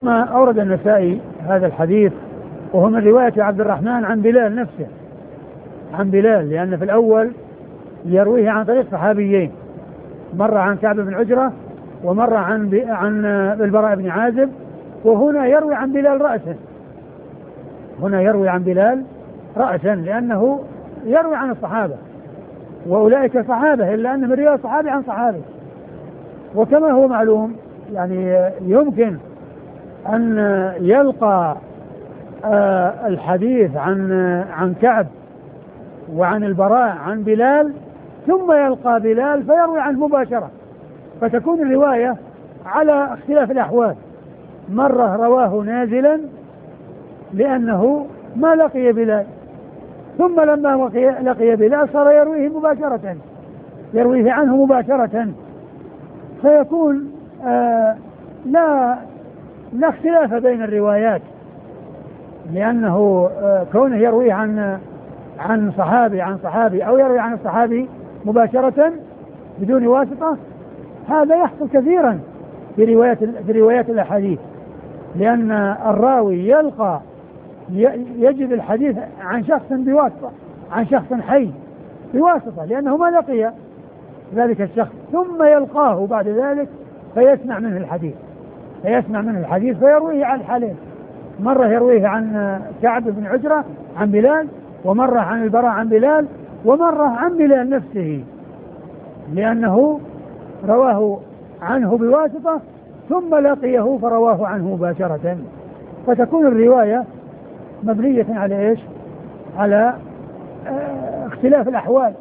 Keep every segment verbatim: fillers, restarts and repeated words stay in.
ما أورد النسائي هذا الحديث وهو من رواية عبد الرحمن عن بلال نفسه، عن بلال، لأن في الأول يرويه عن طريق صحابيين، مرة عن كعب بن عجرة ومرة عن عن البراء بن عازب، وهنا يروي عن بلال رأسا، هنا يروي عن بلال رأسا لأنه يروي عن الصحابة، وأولئك صحابة، إلا أن من رواية صحابي عن صحابي. وكما هو معلوم يعني يمكن أن يلقى الحديث عن عن كعب وعن البراء عن بلال، ثم يلقى بلال فيروي عنه مباشرة، فتكون الرواية على اختلاف الأحوال. مرة رواه نازلا لأنه ما لقي بلال، ثم لما لقي بلال صار يرويه مباشرة، يرويه عنه مباشرة، فيكون آه لا لا اختلاف بين الروايات، لأنه آه كونه يرويه عن عن صحابي عن صحابي أو يروي عن الصحابي مباشرة بدون واسطة، هذا يحصل كثيرا في روايات في روايات الأحاديث، لأن الراوي يلقى يجد الحديث عن شخص بواسطة، عن شخص حي بواسطة، لأنه ما لقي ذلك الشخص، ثم يلقاه بعد ذلك فيسمع منه الحديث فيسمع منه الحديث فيرويه عن حالين، مرة يرويه عن كعب بن عجرة عن بلال، ومرة عن البراء عن بلال، ومرة عن بلال نفسه، لأنه رواه عنه بواسطة ثم لقيه فرواه عنه مباشرة، فتكون الرواية مبنية على إيش؟ على اه اختلاف الأحوال.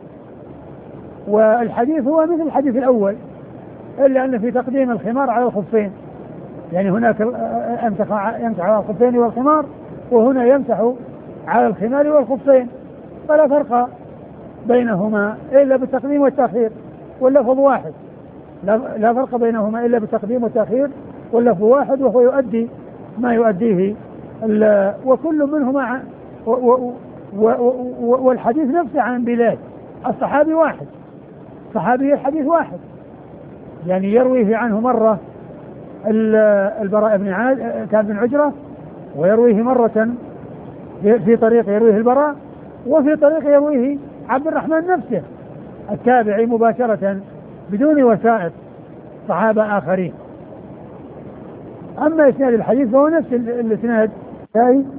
والحديث هو مثل الحديث الأول، إلا أن في تقديم الخمار على الخفين، يعني هناك يمسح على الخفين والخمار، وهنا يمسح على الخمار والخفين، فلا فرق بينهما إلا بالتقديم والتأخير، واللفظ واحد، لا فرق بينهما إلا بالتقديم والتأخير، واللفظ واحد، وهو يؤدي ما يؤديه، وكل منهما والحديث نفسه عن بلال، الصحابي واحد، صحابي الحديث واحد، يعني يرويه عنه مرة البراء بن عازب كعب بن عجرة، ويرويه مرة في طريق يرويه البراء، وفي طريق يرويه عبد الرحمن نفسه التابعي مباشرة بدون وسائط صحابة آخرين. أما إسناد الحديث فهو نفس الإسناد.